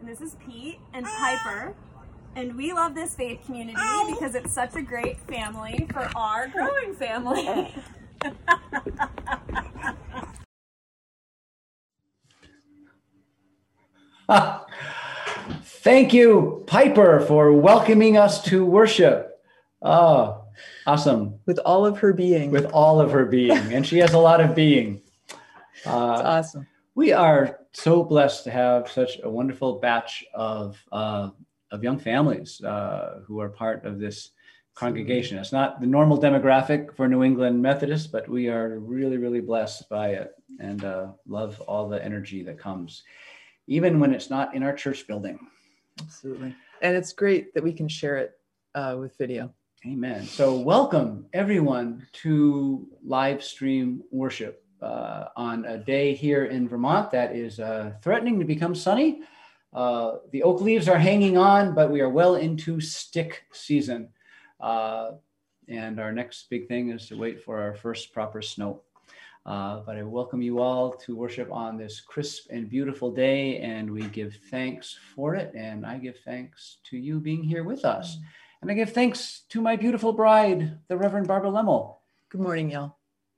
This is Pete and Piper, and we love this faith community because it's such a great family for our growing family. Thank you, Piper, for welcoming us to worship. Oh, awesome. With all of her being. With all of her being. And she has a lot of being. It's awesome. We are so blessed to have such a wonderful batch of young families who are part of this congregation. It's not the normal demographic for New England Methodists, but we are really, really blessed by it and love all the energy that comes, even when it's not in our church building. Absolutely. And it's great that we can share it with video. Amen. So welcome everyone to live stream worship on a day here in Vermont that is threatening to become sunny. The oak leaves are hanging on, but we are well into stick season. And our next big thing is to wait for our first proper snow. But I welcome you all to worship on this crisp and beautiful day, and we give thanks for it. And I give thanks to you being here with us. And I give thanks to my beautiful bride, the Reverend Barbara Lemmel. Good morning, y'all.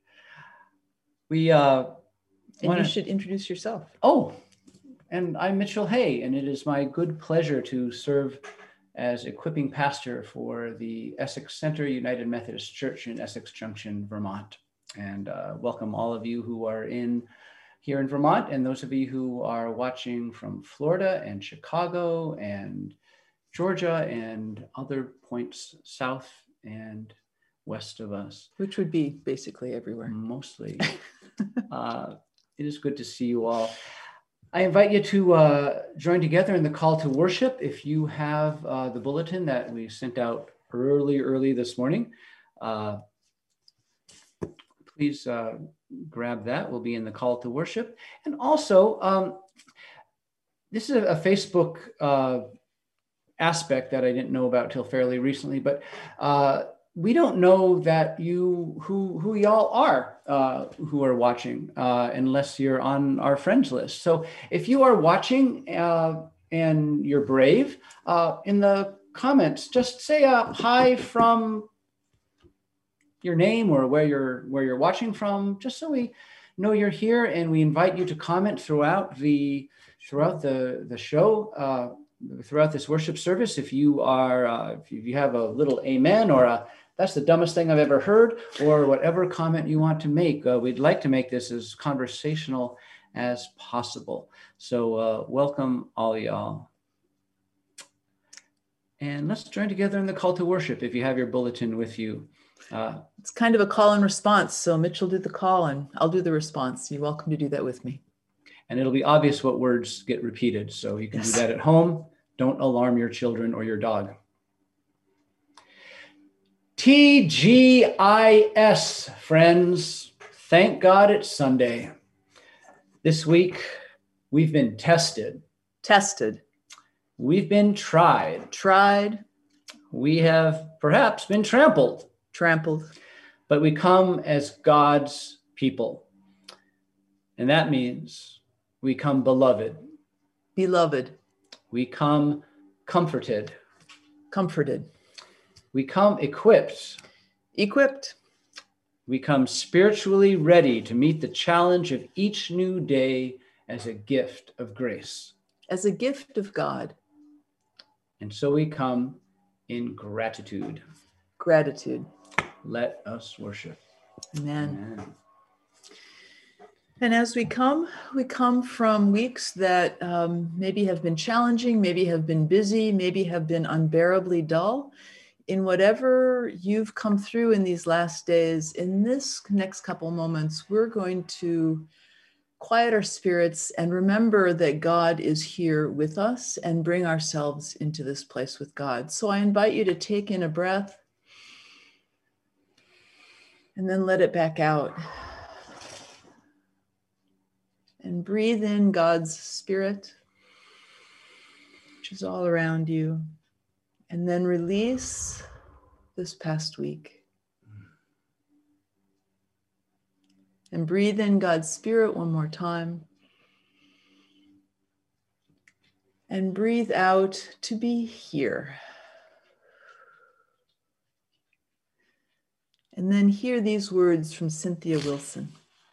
You should introduce yourself. Oh, and I'm Mitchell Hay, and it is my good pleasure to serve as equipping pastor for the Essex Center United Methodist Church in Essex Junction, Vermont. And welcome all of you who are here in Vermont, and those of you who are watching from Florida and Chicago and Georgia and other points south and west of us. Which would be basically everywhere. Mostly. It is good to see you all. I invite you to join together in the call to worship. If you have the bulletin that we sent out early this morning, please grab that. We'll be in the call to worship. And also, this is a Facebook aspect that I didn't know about till fairly recently, but we don't know that who y'all are who are watching unless you're on our friends list. So if you are watching and you're brave, in the comments, just say a hi from your name or where you're watching from, just so we know you're here, and we invite you to comment throughout the show, throughout this worship service. If you have a little amen or a "that's the dumbest thing I've ever heard," or whatever comment you want to make, we'd like to make this as conversational as possible. So welcome all y'all. And let's join together in the call to worship if you have your bulletin with you. It's kind of a call and response. So Mitchell did the call and I'll do the response. You're welcome to do that with me. And it'll be obvious what words get repeated. So you can do that at home. Don't alarm your children or your dog. TGIS, friends. Thank God it's Sunday. This week, we've been tested. We've been tried. We have perhaps been trampled. But we come as God's people. And that means we come beloved. We come comforted. We come equipped. We come spiritually ready to meet the challenge of each new day as a gift of grace. As a gift of God. And so we come in gratitude. Let us worship. Amen. And as we come from weeks that maybe have been challenging, maybe have been busy, maybe have been unbearably dull. In whatever you've come through in these last days, in this next couple moments, we're going to quiet our spirits and remember that God is here with us and bring ourselves into this place with God. So I invite you to take in a breath and then let it back out. And breathe in God's Spirit, which is all around you. And then release this past week. And breathe in God's Spirit one more time. And breathe out to be here. And then hear these words from Cynthia Wilson.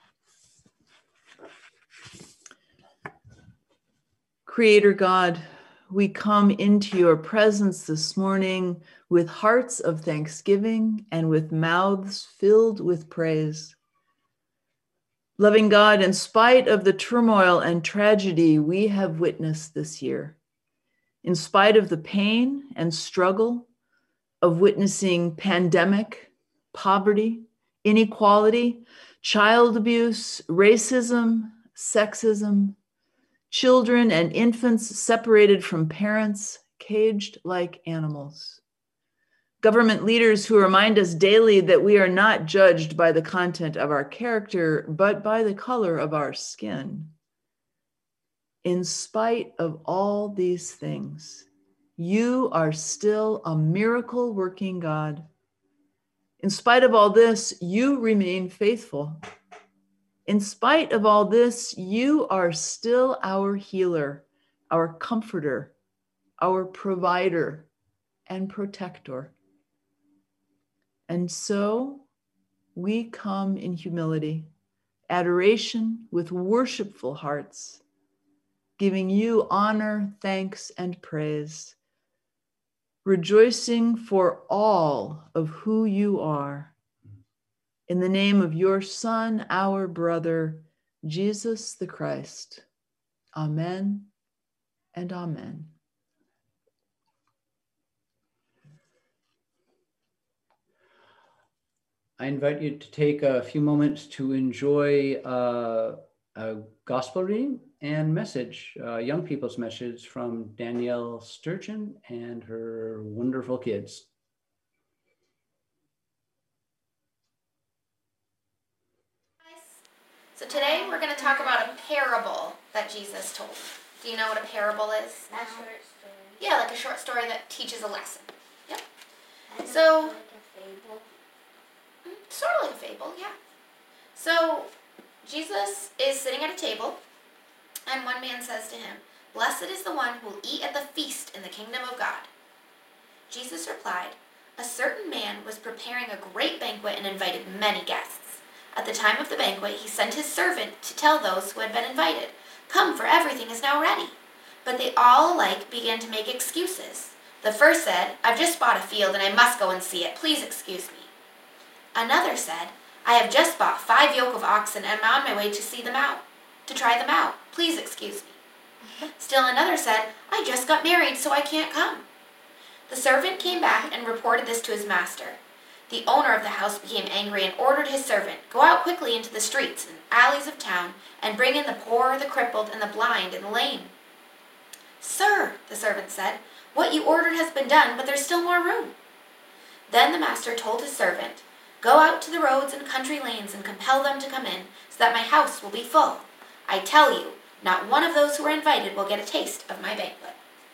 Creator God, we come into your presence this morning with hearts of thanksgiving and with mouths filled with praise. Loving God, in spite of the turmoil and tragedy we have witnessed this year, in spite of the pain and struggle of witnessing pandemic, poverty, inequality, child abuse, racism, sexism, children and infants separated from parents, caged like animals. Government leaders who remind us daily that we are not judged by the content of our character, but by the color of our skin. In spite of all these things, you are still a miracle working God. In spite of all this, you remain faithful. In spite of all this, you are still our healer, our comforter, our provider, and protector. And so we come in humility, adoration with worshipful hearts, giving you honor, thanks, and praise, rejoicing for all of who you are. In the name of your Son, our brother, Jesus the Christ. Amen and amen. I invite you to take a few moments to enjoy a gospel reading and message, young people's message from Danielle Sturgeon and her wonderful kids. So today we're going to talk about a parable that Jesus told. Do you know what a parable is? A short story. Yeah, like a short story that teaches a lesson. Yep. Kind of So- like a fable. Sort of like a fable, yeah. So Jesus is sitting at a table, and one man says to him, "Blessed is the one who will eat at the feast in the kingdom of God." Jesus replied, "A certain man was preparing a great banquet and invited many guests. At the time of the banquet, he sent his servant to tell those who had been invited, 'Come, for everything is now ready.' But they all alike began to make excuses. The first said, 'I've just bought a field and I must go and see it. Please excuse me.' Another said, 'I have just bought 5 yoke of oxen and am on my way to see them out, to try them out. Please excuse me.' Still another said, 'I just got married, so I can't come.' The servant came back and reported this to his master. The owner of the house became angry and ordered his servant, 'Go out quickly into the streets and alleys of town and bring in the poor, the crippled, and the blind and the lame.' 'Sir,' the servant said, 'what you ordered has been done, but there's still more room.' Then the master told his servant, 'Go out to the roads and country lanes and compel them to come in, so that my house will be full. I tell you, not one of those who are invited will get a taste of my banquet.'"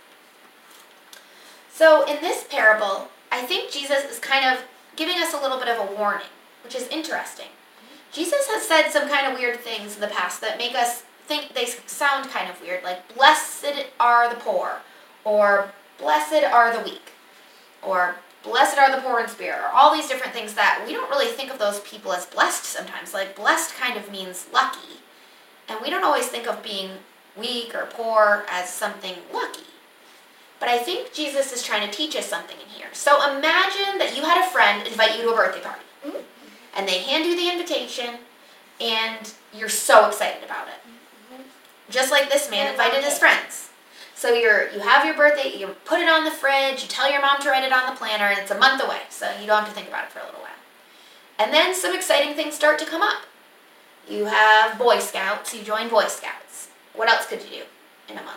So in this parable, I think Jesus is kind of giving us a little bit of a warning, which is interesting. Jesus has said some kind of weird things in the past that make us think they sound kind of weird, like "blessed are the poor," or "blessed are the weak," or "blessed are the poor in spirit," or all these different things that we don't really think of those people as blessed sometimes. Like, blessed kind of means lucky, and we don't always think of being weak or poor as something lucky. But I think Jesus is trying to teach us something in here. So imagine that you had a friend invite you to a birthday party, and they hand you the invitation, and you're so excited about it. Just like this man invited his friends. So you have your birthday, you put it on the fridge, you tell your mom to write it on the planner, and it's a month away, so you don't have to think about it for a little while. And then some exciting things start to come up. You have Boy Scouts, you join Boy Scouts. What else could you do in a month?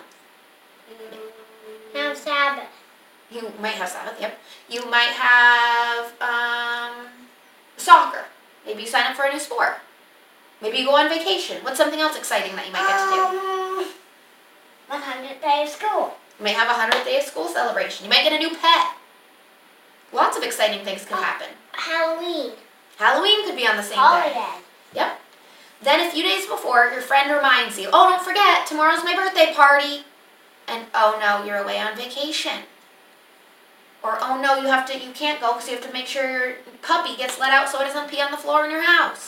Have Sabbath. You might have Sabbath, yep. You might have soccer. Maybe you sign up for a new sport. Maybe you go on vacation. What's something else exciting that you might get to do? 100th day of school. You may have a 100th day of school celebration. You might get a new pet. Lots of exciting things can happen. Halloween. Halloween could be on the same day. Holiday. Yep. Then a few days before, your friend reminds you, "Oh, don't forget, tomorrow's my birthday party." and oh no, you're away on vacation. Or oh no, you can't go because you have to make sure your puppy gets let out so it doesn't pee on the floor in your house.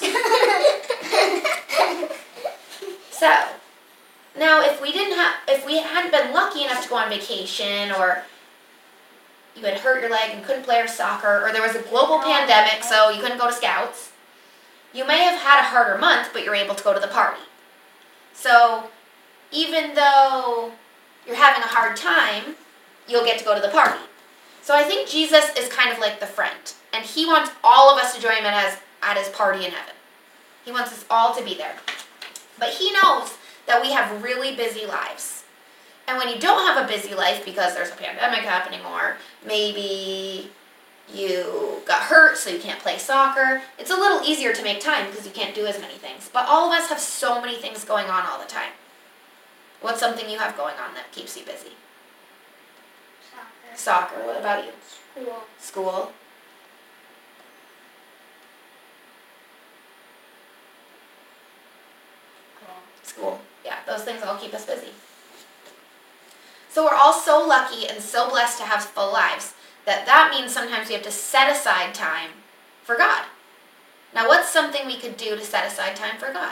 So, now if we hadn't been lucky enough to go on vacation, or you had hurt your leg and couldn't play soccer, or there was a global pandemic so you couldn't go to Scouts, you may have had a harder month, but you're able to go to the party. So, even though you're having a hard time, you'll get to go to the party. So I think Jesus is kind of like the friend, and he wants all of us to join him at his party in heaven. He wants us all to be there. But he knows that we have really busy lives. And when you don't have a busy life because there's a pandemic happening, or maybe you got hurt so you can't play soccer, it's a little easier to make time because you can't do as many things. But all of us have so many things going on all the time. What's something you have going on that keeps you busy? Soccer. What about you? School. School. Yeah, those things all keep us busy. So we're all so lucky and so blessed to have full lives that means sometimes we have to set aside time for God. Now, what's something we could do to set aside time for God?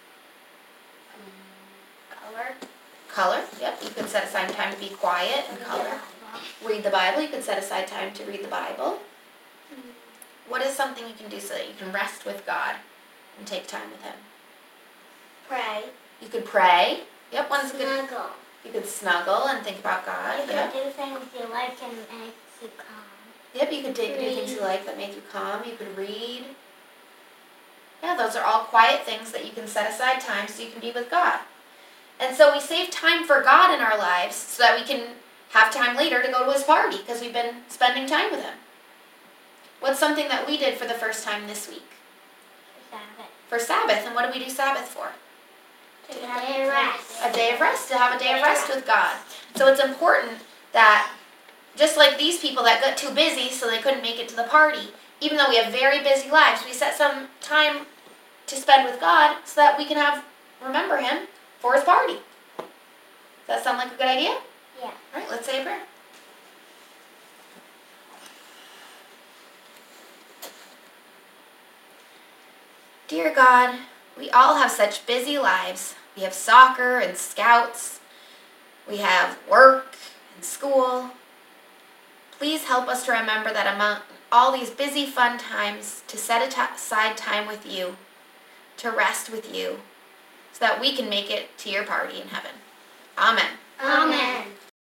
Color. Yep, you could set aside time to be quiet and color. Read the Bible. You could set aside time to read the Bible. What is something you can do so that you can rest with God and take time with him? Pray. You could pray. Yep, one's a good. Snuggle. You could snuggle and think about God. You Yep. could do things you like and make you calm. Yep, you could do things you like that make you calm. You could read. Yeah, those are all quiet things that you can set aside time so you can be with God. And so we save time for God in our lives so that we can have time later to go to his party because we've been spending time with him. What's something that we did for the first time this week? Sabbath. For Sabbath. And what do we do Sabbath for? To have a rest. A day of rest, to have a day of rest with God. So it's important that, just like these people that got too busy so they couldn't make it to the party, even though we have very busy lives, we set some time to spend with God so that we can remember him for his party. Does that sound like a good idea? Yeah. All right, let's say a prayer. Dear God, we all have such busy lives. We have soccer and Scouts. We have work and school. Please help us to remember that among all these busy, fun times, to set aside time with you, to rest with you, so that we can make it to your party in heaven. Amen. Amen.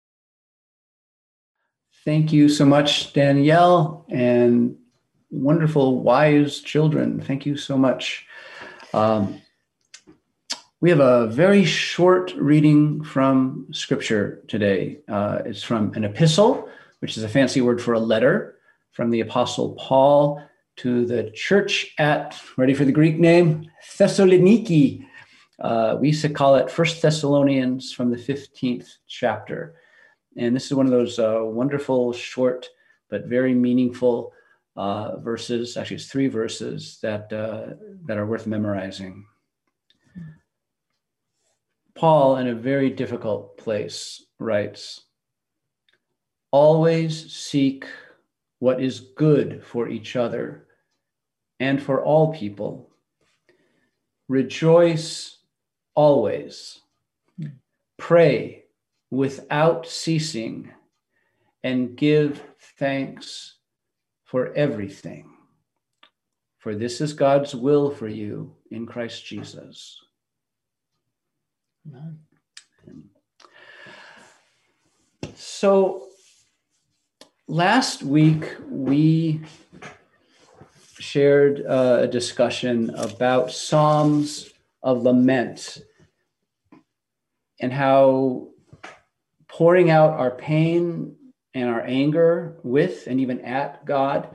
Thank you so much, Danielle, and wonderful, wise children. Thank you so much. We have a very short reading from Scripture today. It's from an epistle, which is a fancy word for a letter from the Apostle Paul to the church at, ready for the Greek name, Thessaloniki. We used to call it 1 Thessalonians from the 15th chapter. And this is one of those wonderful, short, but very meaningful verses. Actually, it's 3 verses that are worth memorizing. Paul, in a very difficult place, writes, "Always seek what is good for each other and for all people. Rejoice always. Pray without ceasing, and give thanks for everything. For this is God's will for you in Christ Jesus." Amen. So last week we shared a discussion about Psalms of Lament and how pouring out our pain and our anger with and even at God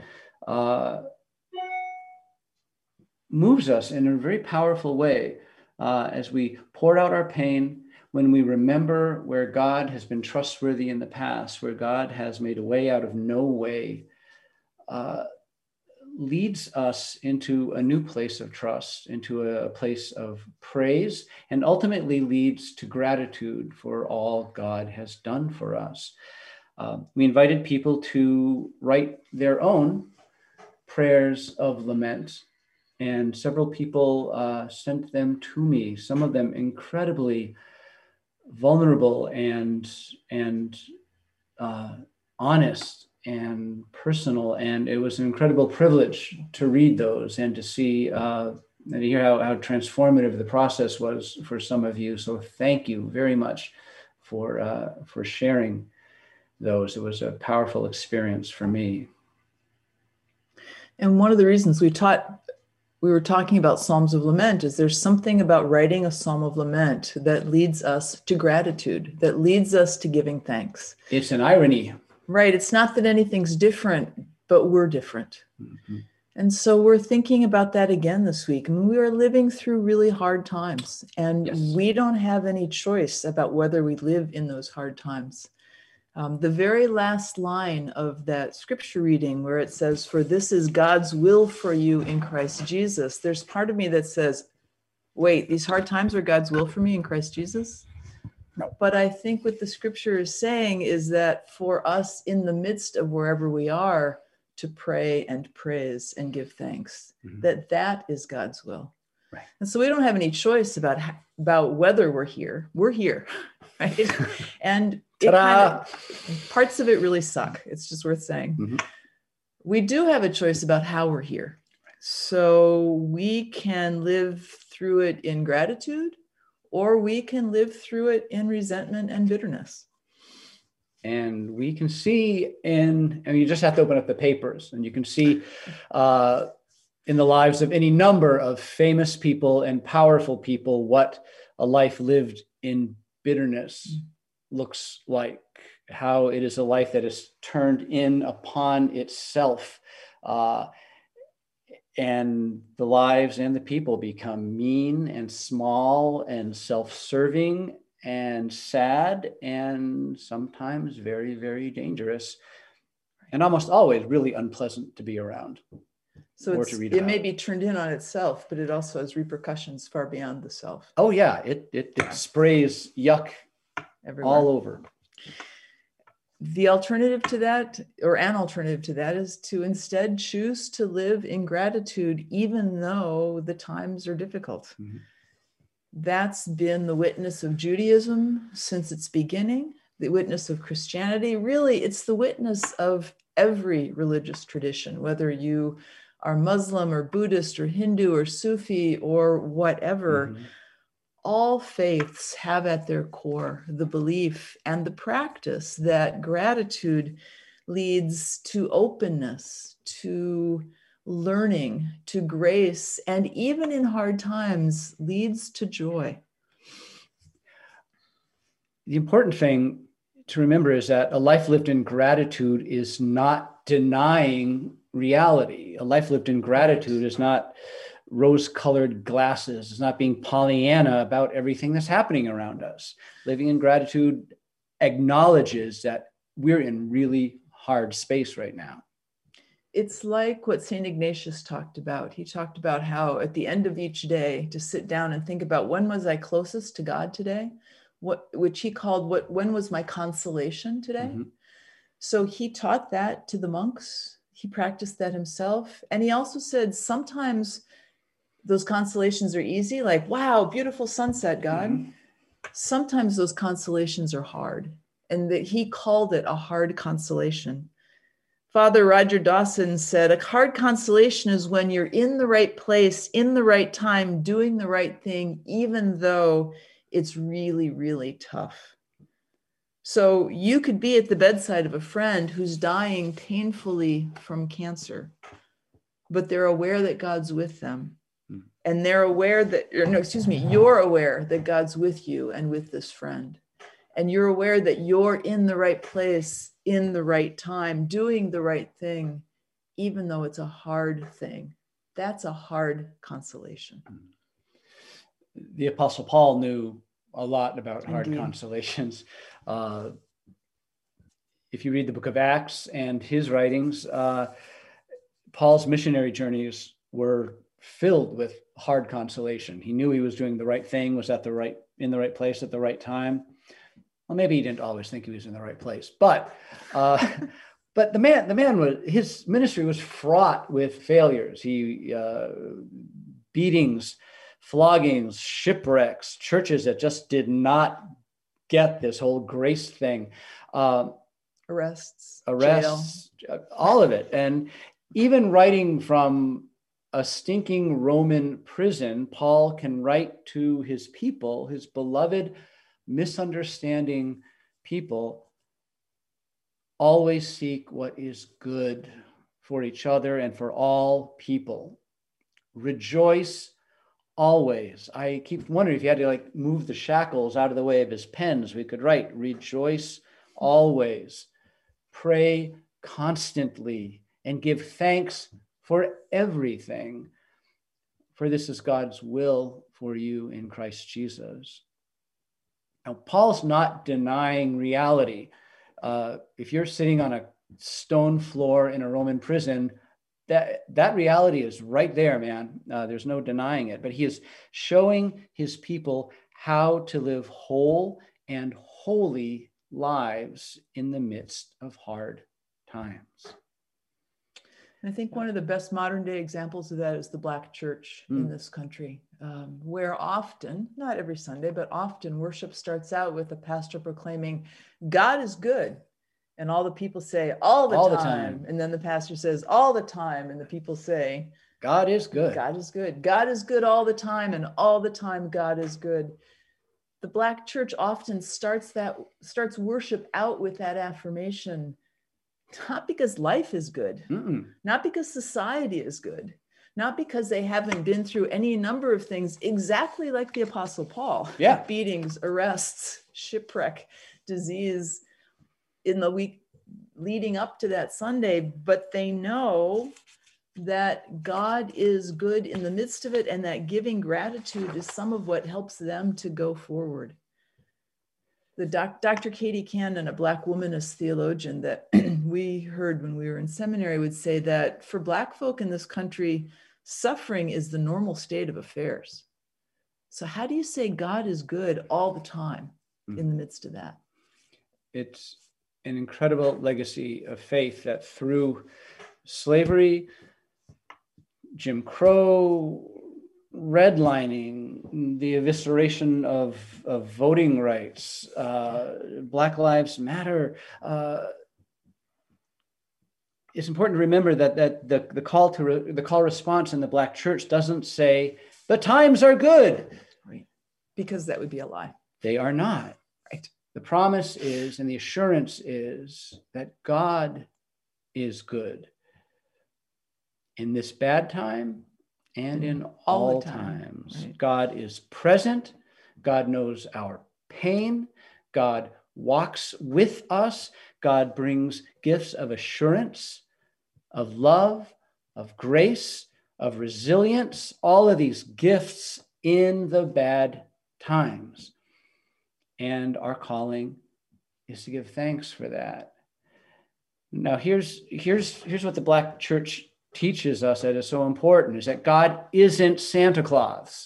moves us in a very powerful way as we pour out our pain, when we remember where God has been trustworthy in the past, where God has made a way out of no way. leads us into a new place of trust, into a place of praise, and ultimately leads to gratitude for all God has done for us. We invited people to write their own prayers of lament, and several people sent them to me, some of them incredibly vulnerable and honest and personal. And it was an incredible privilege to read those and to see and to hear how transformative the process was for some of you. So thank you very much for sharing those. It was a powerful experience for me. And one of the reasons we were talking about Psalms of Lament is there's something about writing a Psalm of Lament that leads us to gratitude, that leads us to giving thanks. It's an irony. Right. It's not that anything's different, but we're different. Mm-hmm. And so we're thinking about that again this week. I mean, we are living through really hard times, and Yes. we don't have any choice about whether we live in those hard times. The very last line of that scripture reading where it says, "For this is God's will for you in Christ Jesus," there's part of me that says, wait, these hard times are God's will for me in Christ Jesus? No. But I think what the scripture is saying is that for us in the midst of wherever we are to pray and praise and give thanks, Mm-hmm. that is God's will. Right. And so we don't have any choice about whether we're here. We're here, right? And parts of it really suck. It's just worth saying. Mm-hmm. We do have a choice about how we're here. So we can live through it in gratitude, or we can live through it in resentment and bitterness. And we can see you just have to open up the papers and you can see in the lives of any number of famous people and powerful people what a life lived in bitterness looks like, how it is a life that is turned in upon itself. And the lives and the people become mean and small and self-serving and sad and sometimes very, very dangerous and almost always really unpleasant to be around. So it may be turned in on itself, but it also has repercussions far beyond the self. Oh yeah, it sprays yuck everywhere. All over. The alternative to that, or an alternative to that, is to instead choose to live in gratitude, even though the times are difficult. Mm-hmm. That's been the witness of Judaism since its beginning, the witness of Christianity. Really, it's the witness of every religious tradition, whether you are Muslim or Buddhist or Hindu or Sufi or whatever. Mm-hmm. All faiths have at their core the belief and the practice that gratitude leads to openness, to learning, to grace, and even in hard times leads to joy. The important thing to remember is that a life lived in gratitude is not denying reality. A life lived in gratitude is not rose-colored glasses. It's not being Pollyanna about everything that's happening around us. Living in gratitude acknowledges that we're in really hard space right now. It's like what St. Ignatius talked about. He talked about how at the end of each day to sit down and think about, when was I closest to God today? Which he called, when was my consolation today? Mm-hmm. So he taught that to the monks. He practiced that himself. And he also said, sometimes those consolations are easy, like, wow, beautiful sunset, God. Mm-hmm. Sometimes those consolations are hard. And that he called it a hard consolation. Father Roger Dawson said, a hard consolation is when you're in the right place, in the right time, doing the right thing, even though it's really, really tough. So you could be at the bedside of a friend who's dying painfully from cancer, but they're aware that God's with them. And they're aware that, you're aware that God's with you and with this friend. And you're aware that you're in the right place, in the right time, doing the right thing, even though it's a hard thing. That's a hard consolation. The Apostle Paul knew a lot about hard Indeed. Consolations. If you read the book of Acts and his writings, Paul's missionary journeys were filled with hard consolation. He knew he was doing the right thing, was in the right place at the right time. Well, maybe he didn't always think he was in the right place, but the man was, his ministry was fraught with failures. He beatings, floggings, shipwrecks, churches that just did not get this whole grace thing, Arrests, all of it, and even writing from a stinking Roman prison, Paul can write to his people, his beloved, misunderstanding people. Always seek what is good for each other and for all people. Rejoice always. I keep wondering if you had to like move the shackles out of the way of his pens, we could write rejoice always. Pray constantly and give thanks for everything, for this is God's will for you in Christ Jesus. Now, Paul's not denying reality. If you're sitting on a stone floor in a Roman prison, that reality is right there, man. There's no denying it. But he is showing his people how to live whole and holy lives in the midst of hard times. And I think one of the best modern day examples of that is the Black church in this country, where often, not every Sunday, but often worship starts out with a pastor proclaiming, God is good. And all the people say, all the time. And then the pastor says, all the time. And the people say, God is good. God is good. God is good all the time. And all the time, God is good. The Black church often starts worship out with that affirmation, not because life is good, not because society is good, not because they haven't been through any number of things exactly like the Apostle Paul. Yeah. Beatings, arrests, shipwreck, disease in the week leading up to that Sunday, but they know that God is good in the midst of it, and that giving gratitude is some of what helps them to go forward. The Dr. Katie Cannon, a Black womanist theologian that we heard when we were in seminary, would say that for Black folk in this country, suffering is the normal state of affairs. So how do you say God is good all the time in the midst of that? It's an incredible legacy of faith that through slavery, Jim Crow, redlining, the evisceration of voting rights, Black Lives Matter. It's important to remember that the call response in the Black church doesn't say the times are good, right? Because that would be a lie. They are not. Right. The promise is, and the assurance is, that God is good in this bad time and in all times. Right. God is present. God knows our pain. God walks with us. God brings gifts of assurance, of love, of grace, of resilience, all of these gifts in the bad times. And our calling is to give thanks for that. Now, here's what the Black church teaches us that is so important, is that God isn't Santa Claus.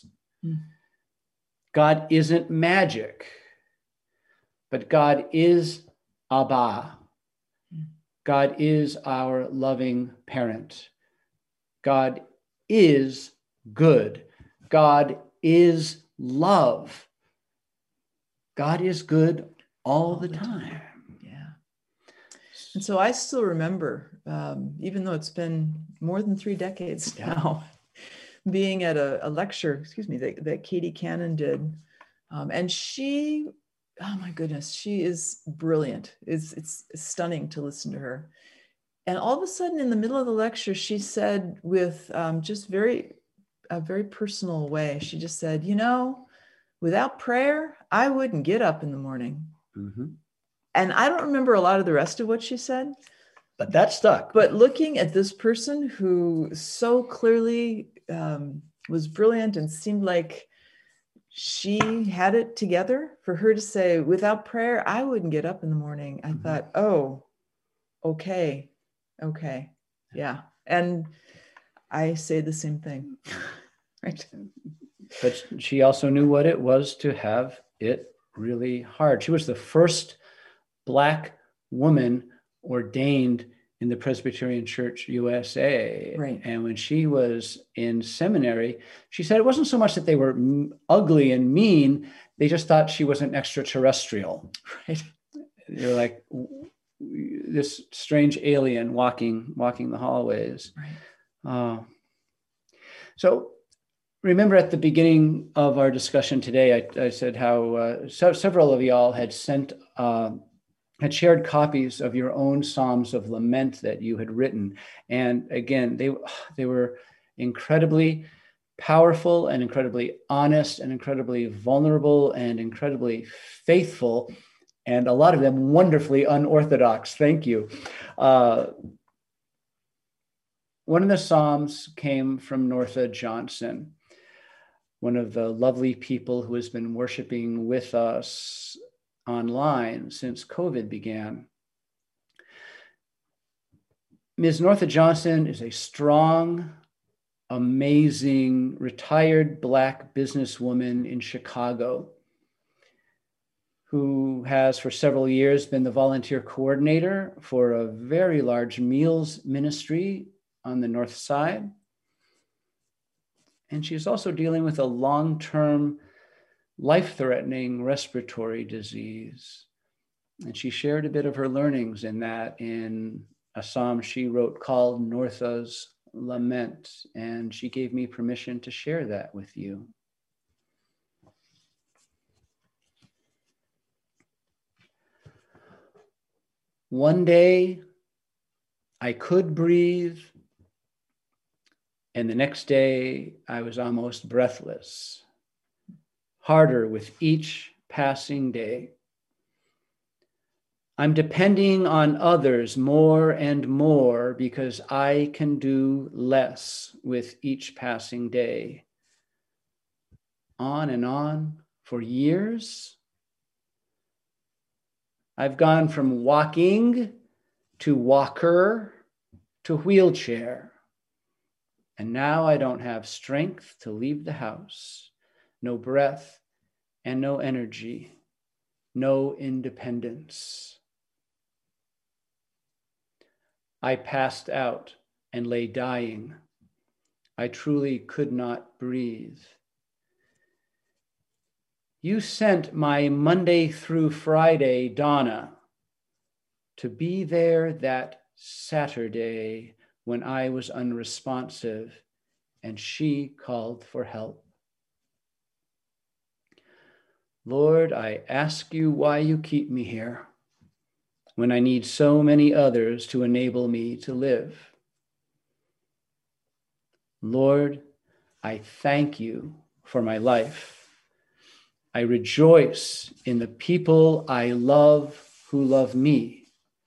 God isn't magic, but God is Abba. God is our loving parent. God is good. God is love. God is good all the time. Yeah. And so I still remember, even though it's been more than 3 decades now, being at a lecture, that Katie Cannon did. And she, oh my goodness, she is brilliant. It's stunning to listen to her. And all of a sudden in the middle of the lecture, she said with just a very personal way, she just said, without prayer, I wouldn't get up in the morning. Mm-hmm. And I don't remember a lot of the rest of what she said. But that stuck. But looking at this person who so clearly was brilliant and seemed like she had it together, for her to say, without prayer, I wouldn't get up in the morning. I thought, oh, okay. Yeah. And I say the same thing. Right. But she also knew what it was to have it really hard. She was the first Black woman ordained in the Presbyterian Church USA. Right. And when she was in seminary, she said it wasn't so much that they were ugly and mean, they just thought she was an extraterrestrial. Right. They were like this strange alien walking the hallways. Right. So remember at the beginning of our discussion today, I said how several of y'all had shared copies of your own Psalms of Lament that you had written. And again, they were incredibly powerful and incredibly honest and incredibly vulnerable and incredibly faithful, and a lot of them wonderfully unorthodox. Thank you. One of the Psalms came from Northa Johnson, one of the lovely people who has been worshiping with us online since COVID began. Ms. Northa Johnson is a strong, amazing, retired Black businesswoman in Chicago who has for several years been the volunteer coordinator for a very large meals ministry on the North Side. And she's also dealing with a long-term, life-threatening respiratory disease. And she shared a bit of her learnings in that in a psalm she wrote called Northa's Lament. And she gave me permission to share that with you. One day I could breathe, and the next day I was almost breathless, harder with each passing day. I'm depending on others more and more because I can do less with each passing day. On and on for years. I've gone from walking to walker to wheelchair. And now I don't have strength to leave the house, no breath and no energy, no independence. I passed out and lay dying. I truly could not breathe. You sent my Monday through Friday, Donna, to be there that Saturday when I was unresponsive and she called for help. Lord, I ask you why you keep me here when I need so many others to enable me to live. Lord, I thank you for my life. I rejoice in the people I love who love me.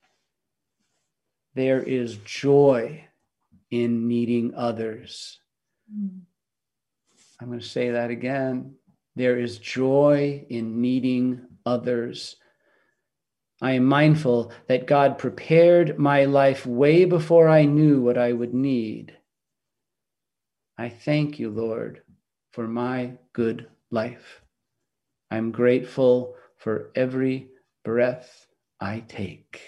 There is joy in needing others. I'm going to say that again. There is joy in needing others. I am mindful that God prepared my life way before I knew what I would need. I thank you, Lord, for my good life. I'm grateful for every breath I take.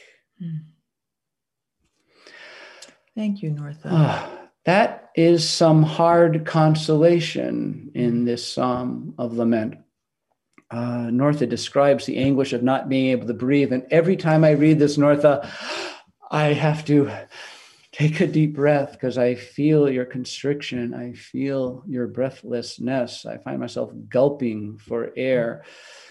Thank you, Northa. That is some hard consolation in this Psalm of Lament. Northa describes the anguish of not being able to breathe. And every time I read this, Northa, I have to take a deep breath because I feel your constriction. I feel your breathlessness. I find myself gulping for air.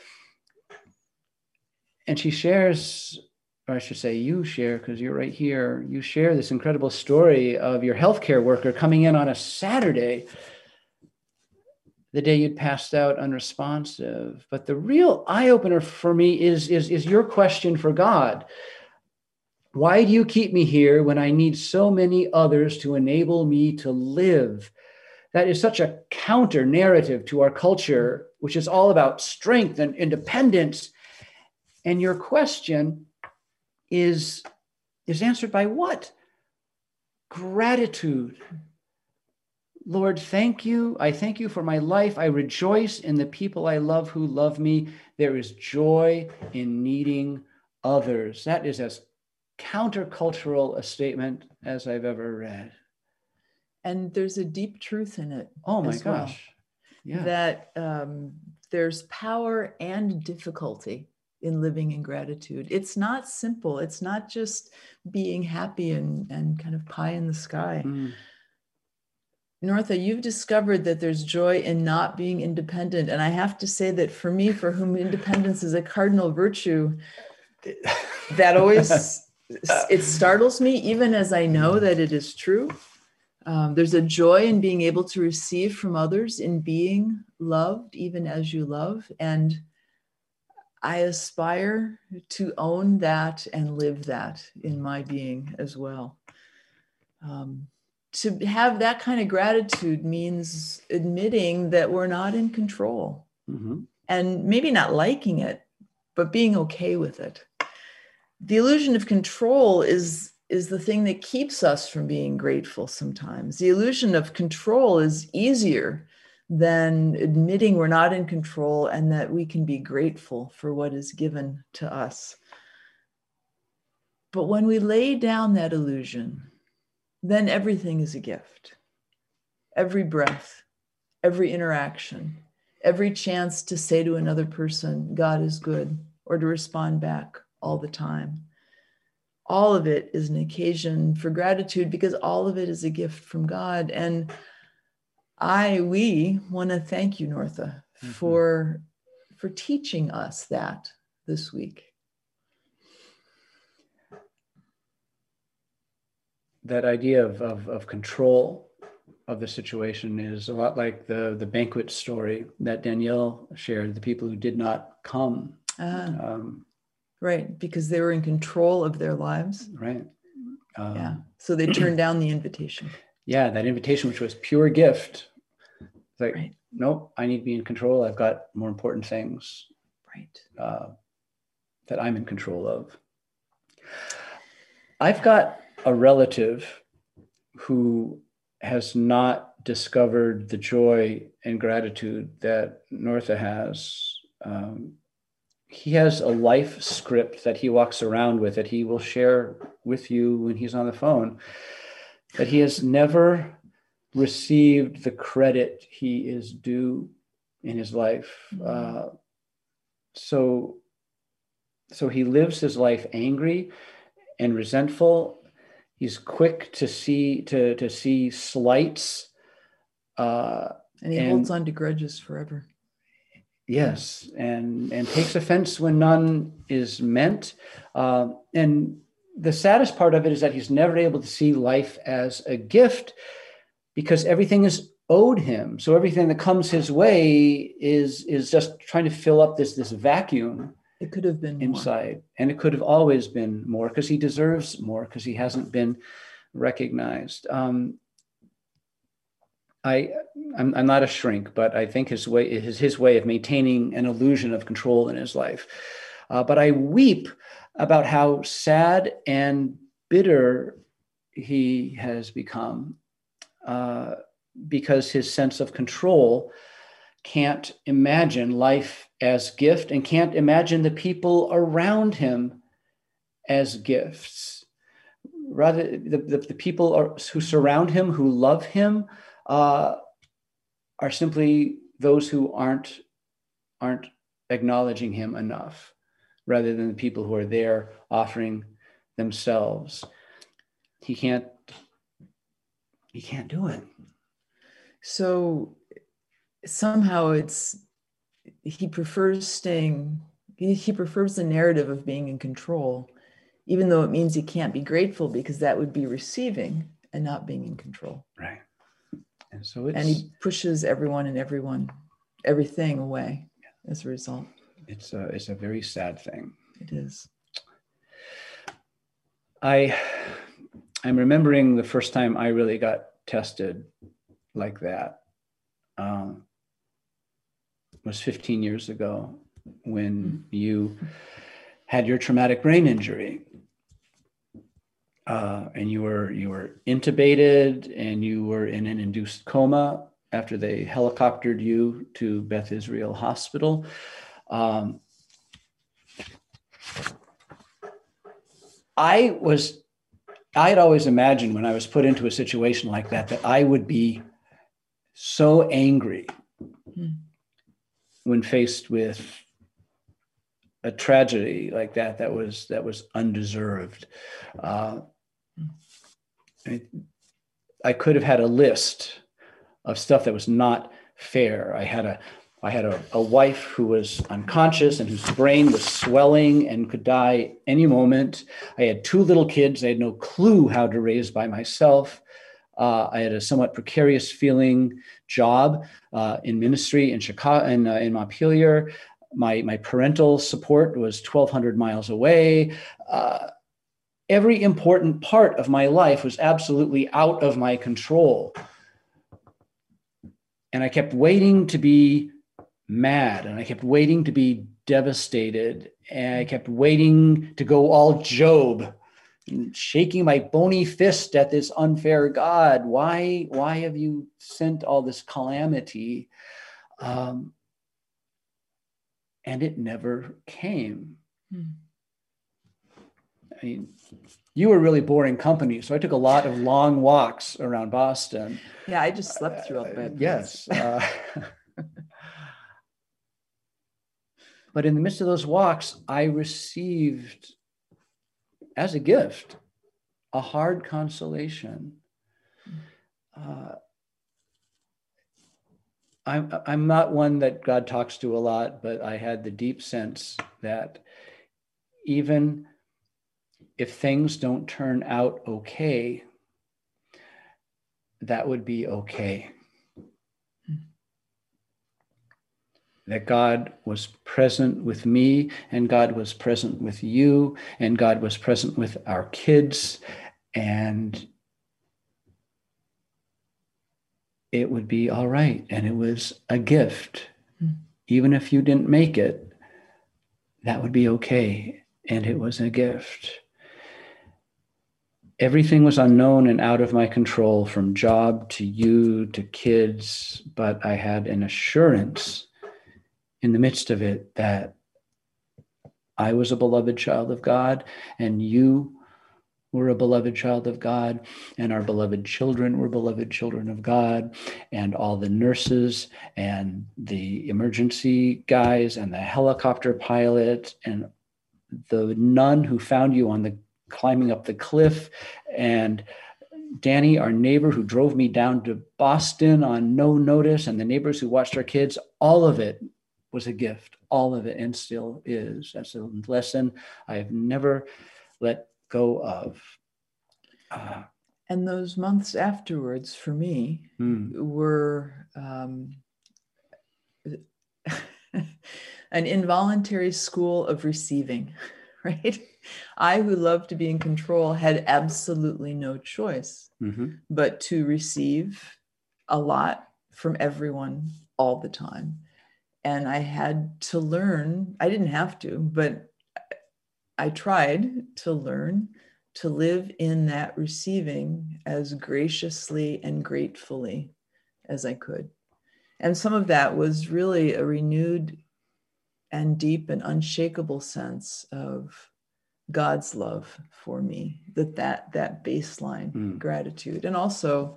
And she shares, or I should say you share, because you're right here, you share this incredible story of your healthcare worker coming in on a Saturday, the day you'd passed out unresponsive. But the real eye-opener for me is your question for God. Why do you keep me here when I need so many others to enable me to live? That is such a counter narrative to our culture, which is all about strength and independence. And your question is answered by what? gratitude. Lord, thank you. I thank you for my life. I rejoice in the people I love who love me. There is joy in needing others. That is as countercultural a statement as I've ever read. And there's a deep truth in it. Oh my as well, gosh. Yeah. That there's power and difficulty in living in gratitude. It's not simple. It's not just being happy and kind of pie in the sky. Mm. Northa, you've discovered that there's joy in not being independent. And I have to say that for me, for whom independence is a cardinal virtue, that always, it startles me, even as I know that it is true. There's a joy in being able to receive from others, in being loved, even as you love. And I aspire to own that and live that in my being as well. To have that kind of gratitude means admitting that we're not in control, Mm-hmm. and maybe not liking it, but being okay with it. The illusion of control is the thing that keeps us from being grateful sometimes. The illusion of control is easier than admitting we're not in control and that we can be grateful for what is given to us. But when we lay down that illusion, then everything is a gift. Every breath, every interaction, every chance to say to another person, God is good, or to respond back all the time. All of it is an occasion for gratitude because all of it is a gift from God. And we want to thank you, Northa, for teaching us that this week. That idea of control of the situation is a lot like the banquet story that Danielle shared, the people who did not come. Right, because they were in control of their lives. Right. Yeah, so they turned down the invitation. Yeah, that invitation, which was pure gift. It's like, right. Nope, I need to be in control. I've got more important things that I'm in control of. I've got a relative who has not discovered the joy and gratitude that Northa has. He has a life script that he walks around with, that he will share with you when he's on the phone, that he has never received the credit he is due in his life. So he lives his life angry and resentful. He's quick to see slights. And he holds on to grudges forever. Yes, and takes offense when none is meant. And the saddest part of it is that he's never able to see life as a gift because everything is owed him. So everything that comes his way is just trying to fill up this vacuum. It could have been inside more. And it could have always been more because he deserves more because he hasn't been recognized. I'm not a shrink, but I think his way is his way of maintaining an illusion of control in his life. But I weep about how sad and bitter he has become because his sense of control can't imagine life as gift and can't imagine the people around him as gifts. Rather, the people who surround him, who love him, are simply those who aren't acknowledging him enough, rather than the people who are there offering themselves. He can't do it. So somehow he prefers the narrative of being in control, even though it means he can't be grateful because that would be receiving and not being in control. Right. And he pushes everything away as a result. It's a very sad thing. It is. I'm remembering the first time I really got tested like that. Was 15 years ago when you had your traumatic brain injury. and you were intubated, and you were in an induced coma after they helicoptered you to Beth Israel Hospital. I had always imagined when I was put into a situation like that I would be so angry when faced with a tragedy like that was undeserved. I could have had a list of stuff that was not fair. I had a wife who was unconscious and whose brain was swelling and could die any moment. I had 2 little kids I had no clue how to raise by myself. I had a somewhat precarious feeling job in ministry in Chicago, in Montpelier. My parental support was 1,200 miles away. Every important part of my life was absolutely out of my control. And I kept waiting to be mad, and I kept waiting to be devastated, and I kept waiting to go all Job, and shaking my bony fist at this unfair God. Why have you sent all this calamity? And it never came. I mean, you were really boring company, so I took a lot of long walks around Boston. Yeah, I just slept through all the bad Yes. But in the midst of those walks, I received, as a gift, a hard consolation. I'm not one that God talks to a lot, but I had the deep sense that even if things don't turn out okay, that would be okay. That God was present with me, and God was present with you, and God was present with our kids, and it would be all right. And it was a gift. Even if you didn't make it, that would be okay. And it was a gift. Everything was unknown and out of my control, from job to you to kids, but I had an assurance in the midst of it that I was a beloved child of God, and you were a beloved child of God, and our beloved children were beloved children of God, and all the nurses and the emergency guys and the helicopter pilot and the nun who found you on the climbing up the cliff, and Danny, our neighbor who drove me down to Boston on no notice, and the neighbors who watched our kids, all of it was a gift, all of it, and still is. That's a lesson I have never let go of. And those months afterwards for me were an involuntary school of receiving, right? I, who love to be in control, had absolutely no choice but to receive a lot from everyone all the time. And I had to learn, I didn't have to, but I tried to learn to live in that receiving as graciously and gratefully as I could. And some of that was really a renewed and deep and unshakable sense of God's love for me, that baseline gratitude. And also,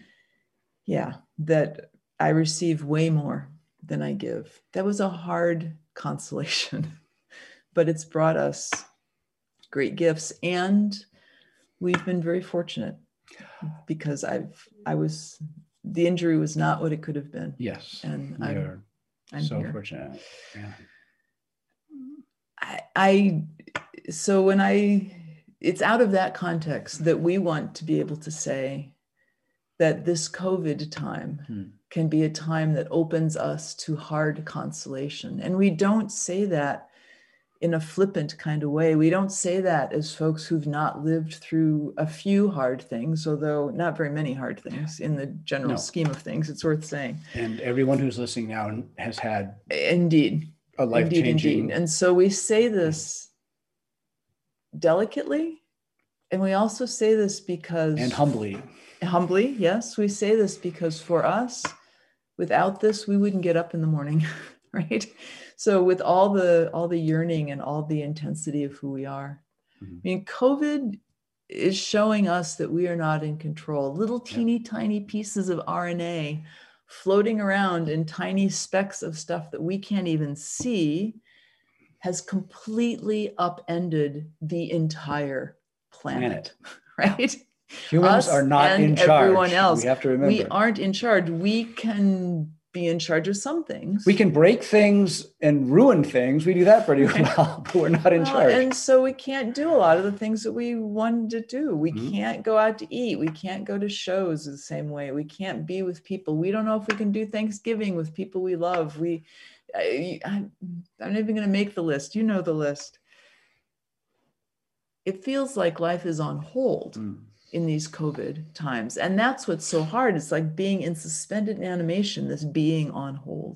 that I receive way more than I give. That was a hard consolation, but it's brought us great gifts. And we've been very fortunate because the injury was not what it could have been. Yes. And I'm so here. fortunate. Yeah. So it's out of that context that we want to be able to say that this COVID time can be a time that opens us to hard consolation. And we don't say that in a flippant kind of way. We don't say that as folks who've not lived through a few hard things, although not very many hard things in the general scheme of things. It's worth saying. And everyone who's listening now has had indeed a life-changing. Indeed. And so we say this delicately And we also say this because... And humbly. Humbly, yes. We say this because for us, without this, we wouldn't get up in the morning, right? So with all the yearning and all the intensity of who we are. Mm-hmm. I mean, COVID is showing us that we are not in control. Little teeny tiny pieces of RNA floating around in tiny specks of stuff that we can't even see has completely upended the entire planet. Right? Humans are not in charge. Everyone else. We have to remember. We aren't in charge. We can be in charge of some things. We can break things and ruin things. We do that pretty well, but we're not in charge. And so we can't do a lot of the things that we wanted to do. We can't go out to eat. We can't go to shows the same way. We can't be with people. We don't know if we can do Thanksgiving with people we love. I'm not even going to make the list. You know the list. It feels like life is on hold in these COVID times. And that's what's so hard. It's like being in suspended animation, this being on hold.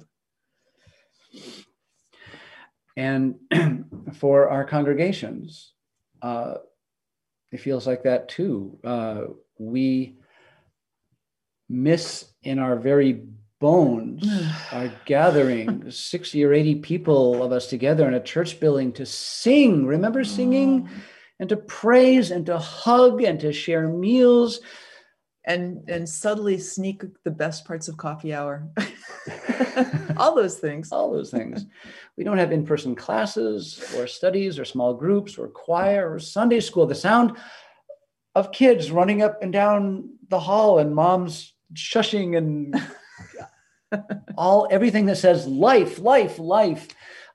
And for our congregations, it feels like that too. We miss in our very bones our gathering, 60 or 80 people of us together in a church building to sing. Remember singing? And to praise and to hug and to share meals. And subtly sneak the best parts of coffee hour. All those things. All those things. We don't have in-person classes or studies or small groups or choir or Sunday school. The sound of kids running up and down the hall and moms shushing and everything that says life, life, life.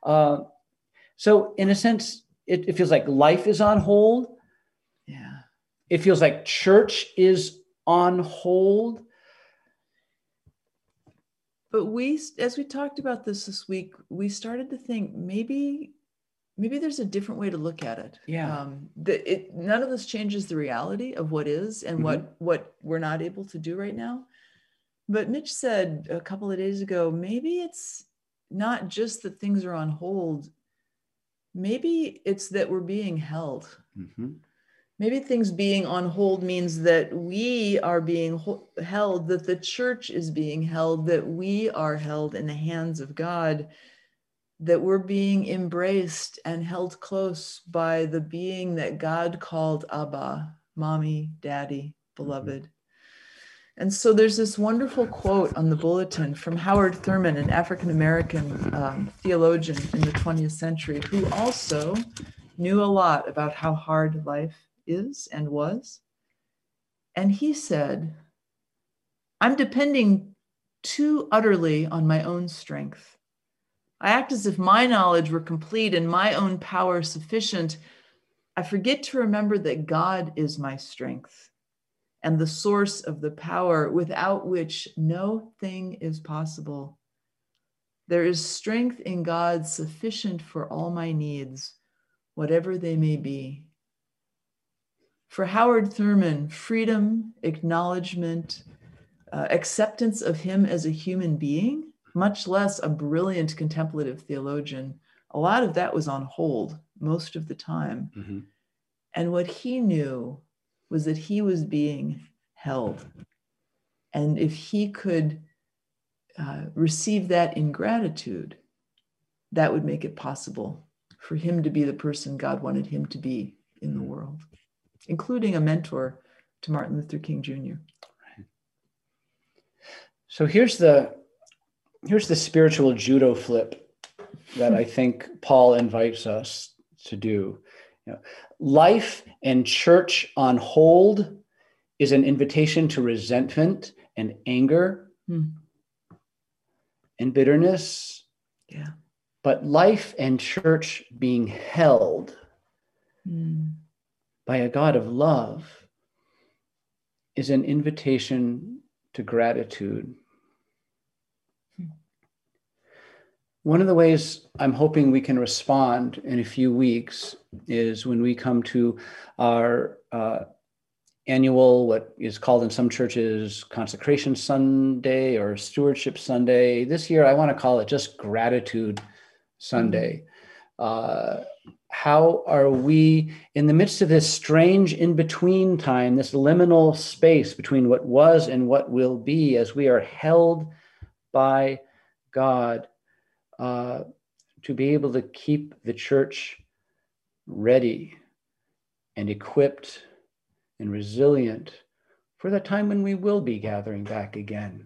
So in a sense, it feels like life is on hold. Yeah. It feels like church is on hold. But as we talked about this week, we started to think maybe there's a different way to look at it. Yeah. None of this changes the reality of what is and what we're not able to do right now. But Mitch said a couple of days ago, maybe it's not just that things are on hold. Maybe it's that we're being held. Mm-hmm. Maybe things being on hold means that we are being held, that the church is being held, that we are held in the hands of God, that we're being embraced and held close by the being that God called Abba, Mommy, Daddy, Beloved. And so there's this wonderful quote on the bulletin from Howard Thurman, an African-American theologian in the 20th century, who also knew a lot about how hard life is and was. And he said, "I'm depending too utterly on my own strength. I act as if my knowledge were complete and my own power sufficient. I forget to remember that God is my strength and the source of the power without which no thing is possible. There is strength in God sufficient for all my needs, whatever they may be." For Howard Thurman, freedom, acknowledgement, acceptance of him as a human being, much less a brilliant contemplative theologian, a lot of that was on hold most of the time. Mm-hmm. And what he knew was that he was being held. And if he could receive that in gratitude, that would make it possible for him to be the person God wanted him to be in the world, including a mentor to Martin Luther King Jr. So here's the spiritual judo flip that I think Paul invites us to do. Life and church on hold is an invitation to resentment and anger and bitterness. Yeah. But life and church being held by a God of love is an invitation to gratitude. One of the ways I'm hoping we can respond in a few weeks is when we come to our annual, what is called in some churches, Consecration Sunday or Stewardship Sunday. This year, I want to call it just Gratitude Sunday. I how are we, in the midst of this strange in-between time, this liminal space between what was and what will be, as we are held by God, to be able to keep the church ready and equipped and resilient for the time when we will be gathering back again.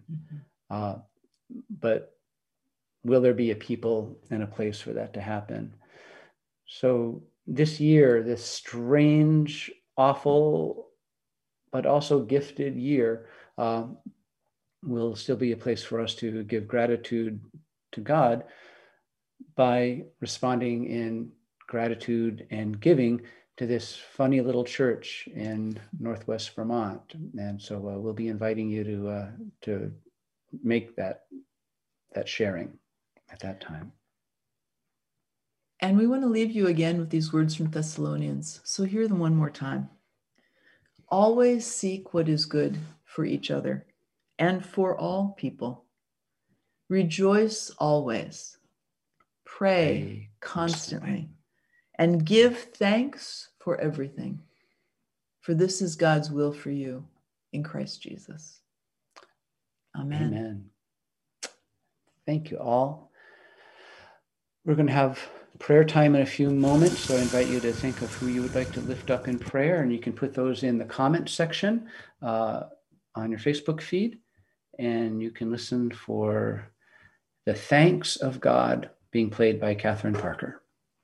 But will there be a people and a place for that to happen? So this year, this strange, awful, but also gifted year, will still be a place for us to give gratitude to God by responding in gratitude and giving to this funny little church in Northwest Vermont. And so we'll be inviting you to make that sharing at that time. And we want to leave you again with these words from Thessalonians. So hear them one more time. Always seek what is good for each other and for all people. Rejoice always. Pray constantly. And give thanks for everything. For this is God's will for you in Christ Jesus. Amen. Amen. Thank you all. We're going to have prayer time in a few moments, so I invite you to think of who you would like to lift up in prayer, and you can put those in the comment section on your Facebook feed, and you can listen for the Thanks of God being played by Catherine Parker.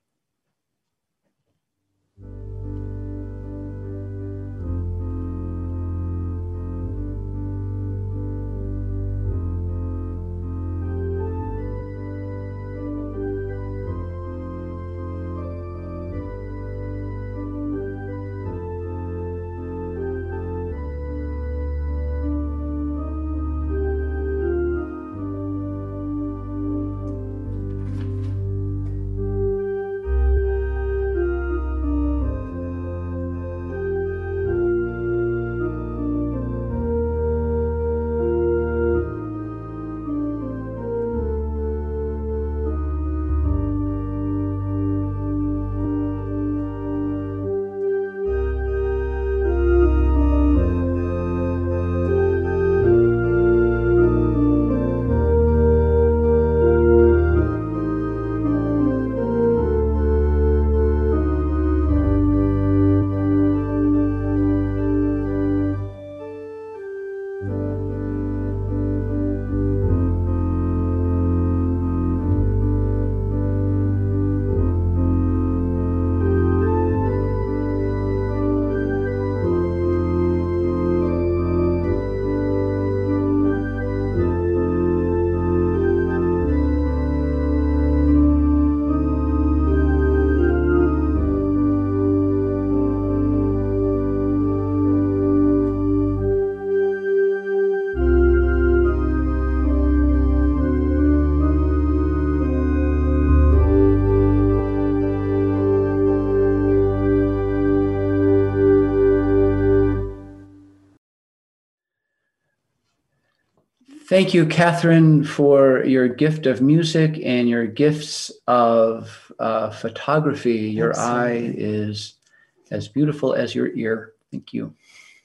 Thank you, Catherine, for your gift of music and your gifts of photography. Your Absolutely. eye is as beautiful as your ear. Thank you.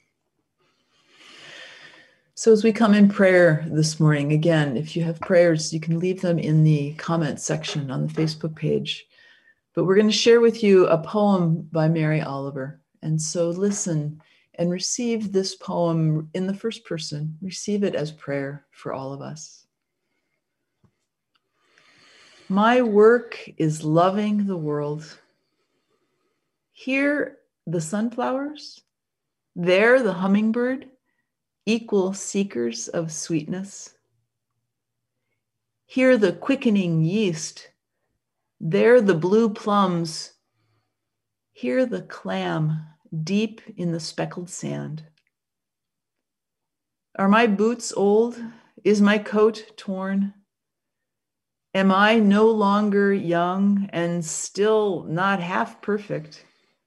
So as we come in prayer this morning, again, if you have prayers, you can leave them in the comment section on the Facebook page. But we're going to share with you a poem by Mary Oliver. And so listen and receive this poem in the first person. Receive it as prayer for all of us. My work is loving the world. Here the sunflowers, there the hummingbird, equal seekers of sweetness. Here the quickening yeast, there the blue plums, here the clam deep in the speckled sand. Are my boots old? Is my coat torn? Am I no longer young and still not half perfect?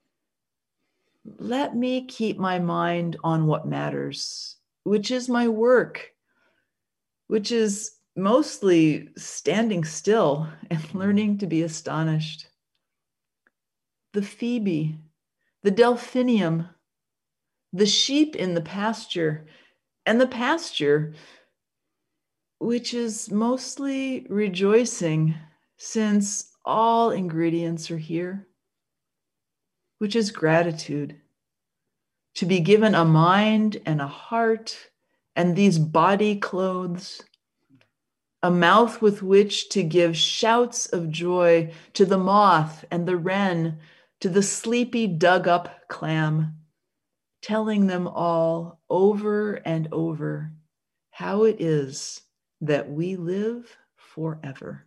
Let me keep my mind on what matters, which is my work, which is mostly standing still and learning to be astonished. the phoebe, the delphinium, the sheep in the pasture, and the pasture, which is mostly rejoicing since all ingredients are here, which is gratitude, to be given a mind and a heart and these body clothes, a mouth with which to give shouts of joy to the moth and the wren, to the sleepy dug-up clam, telling them all over and over how it is that we live forever.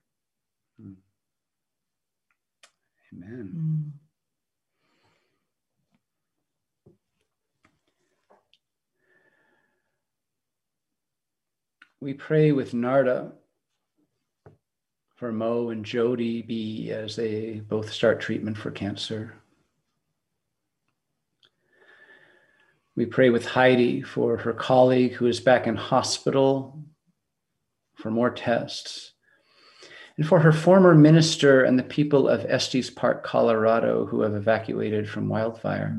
Amen. We pray with Narda for Mo and Jody B as they both start treatment for cancer. We pray with Heidi for her colleague who is back in hospital for more tests, and for her former minister and the people of Estes Park, Colorado, who have evacuated from wildfire.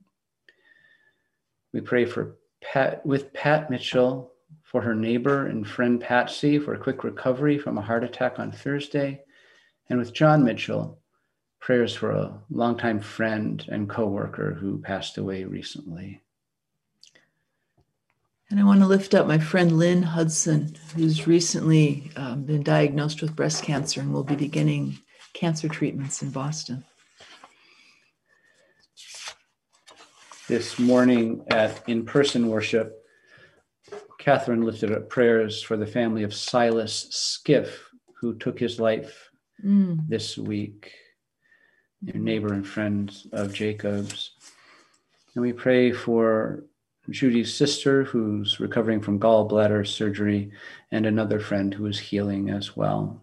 We pray for Pat Mitchell, for her neighbor and friend Patsy for a quick recovery from a heart attack on Thursday, and with John Mitchell, prayers for a longtime friend and coworker who passed away recently. And I want to lift up my friend Lynn Hudson, who's recently been diagnosed with breast cancer and will be beginning cancer treatments in Boston. This morning at in-person worship, Catherine lifted up prayers for the family of Silas Skiff, who took his life this week, your neighbor and friend of Jacob's. And we pray for Judy's sister, who's recovering from gallbladder surgery, and another friend who is healing as well.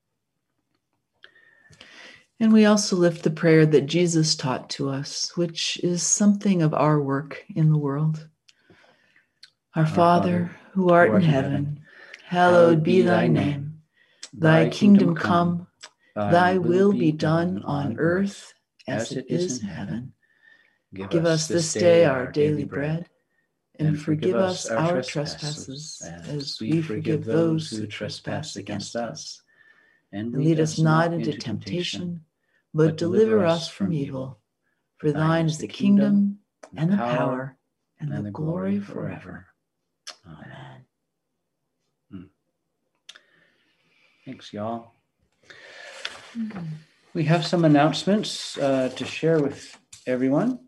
And we also lift the prayer that Jesus taught to us, which is something of our work in the world. Our Father, who art in heaven, hallowed be thy name. Thy kingdom come, thy will be done on earth as it is in heaven. Give us this day our daily bread, and forgive us our trespasses as we forgive those who trespass against us. And lead us not into temptation, but deliver us from evil. For thine is the kingdom and the power and the glory forever. Amen. Thanks, y'all. We have some announcements to share with everyone.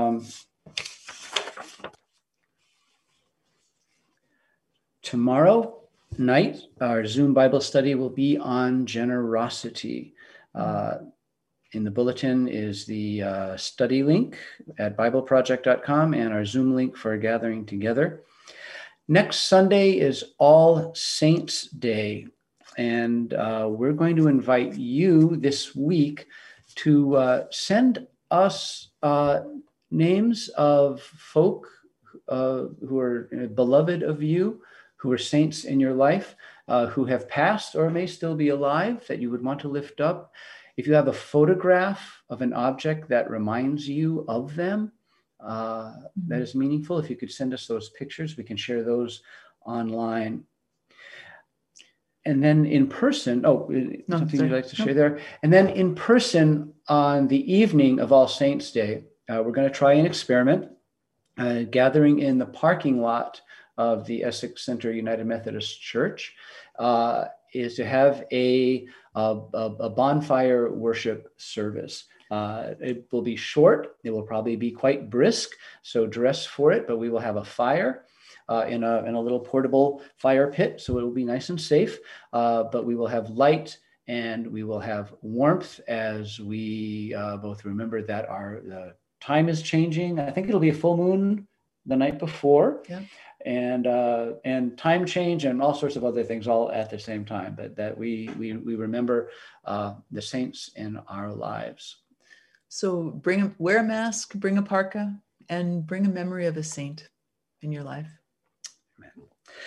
Tomorrow night, our Zoom Bible study will be on generosity. In the bulletin is the study link at BibleProject.com and our Zoom link for a gathering together. Next Sunday is All Saints Day, and we're going to invite you this week to send us names of folk who are beloved of you, who are saints in your life, who have passed or may still be alive that you would want to lift up. If you have a photograph of an object that reminds you of them, that is meaningful. If you could send us those pictures, we can share those online. And then in person, something you'd like to share there. And then in person on the evening of All Saints Day, we're going to try an experiment, gathering in the parking lot of the Essex Center United Methodist Church, is to have a bonfire worship service. It will be short. It will probably be quite brisk, so dress for it, but we will have a fire in a little portable fire pit, so it will be nice and safe, but we will have light and we will have warmth as we both remember that our time is changing. I think it'll be a full moon the night before. Yeah. And time change and all sorts of other things all at the same time, but that we remember the saints in our lives. So wear a mask, bring a parka, and bring a memory of a saint in your life.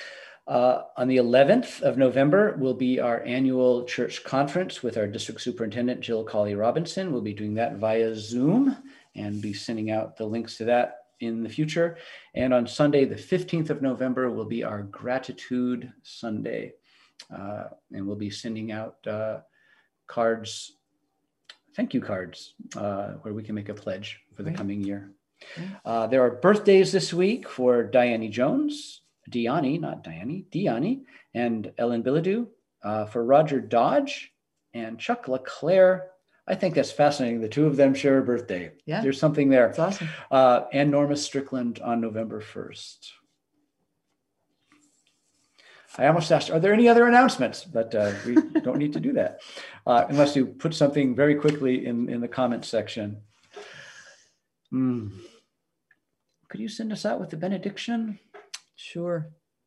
On the 11th of November will be our annual church conference with our district superintendent, Jill Colley Robinson. We'll be doing that via Zoom and be sending out the links to that in the future. And on Sunday, the 15th of November, will be our Gratitude Sunday. And we'll be sending out cards, thank you cards, where we can make a pledge for the coming year. There are birthdays this week for Diane Jones, Diani, and Ellen Bilodeau, for Roger Dodge and Chuck LeClaire. I think that's fascinating. The two of them share a birthday. Yeah. There's something there. That's awesome. And Norma Strickland on November 1st. I almost asked, are there any other announcements? But we don't need to do that unless you put something very quickly in the comment section. Could you send us out with the benediction? Sure.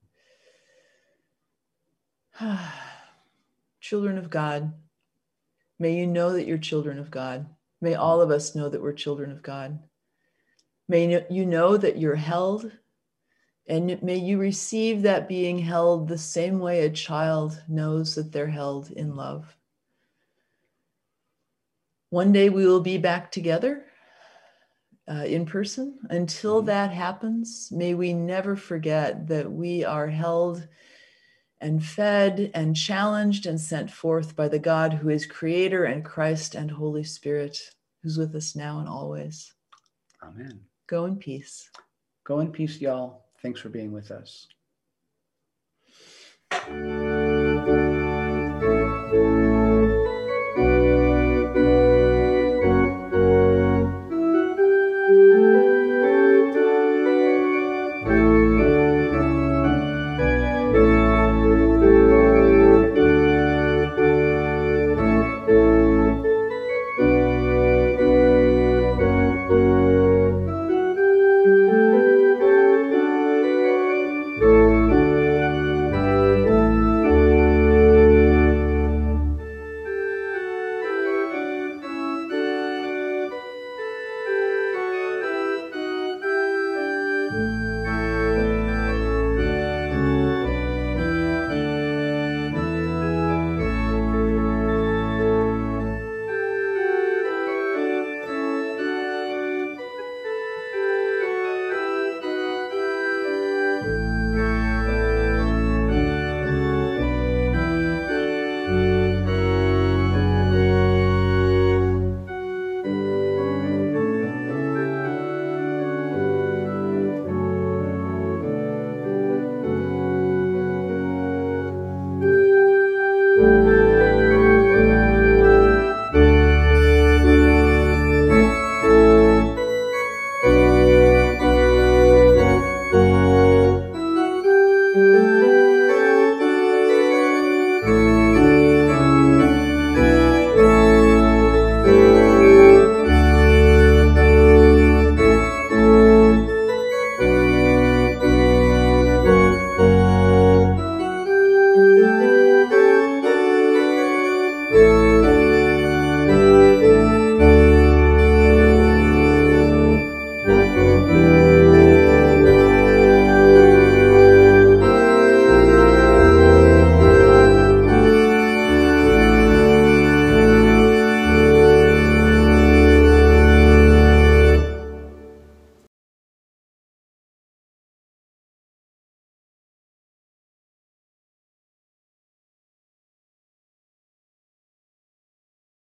Children of God, may you know that you're children of God. May all of us know that we're children of God. May you know that you're held, and may you receive that being held the same way a child knows that they're held in love. One day we will be back together in person. Until that happens, may we never forget that we are held and fed and challenged and sent forth by the God who is Creator and Christ and Holy Spirit, who's with us now and always. Amen. Go in peace. Go in peace, y'all. Thanks for being with us.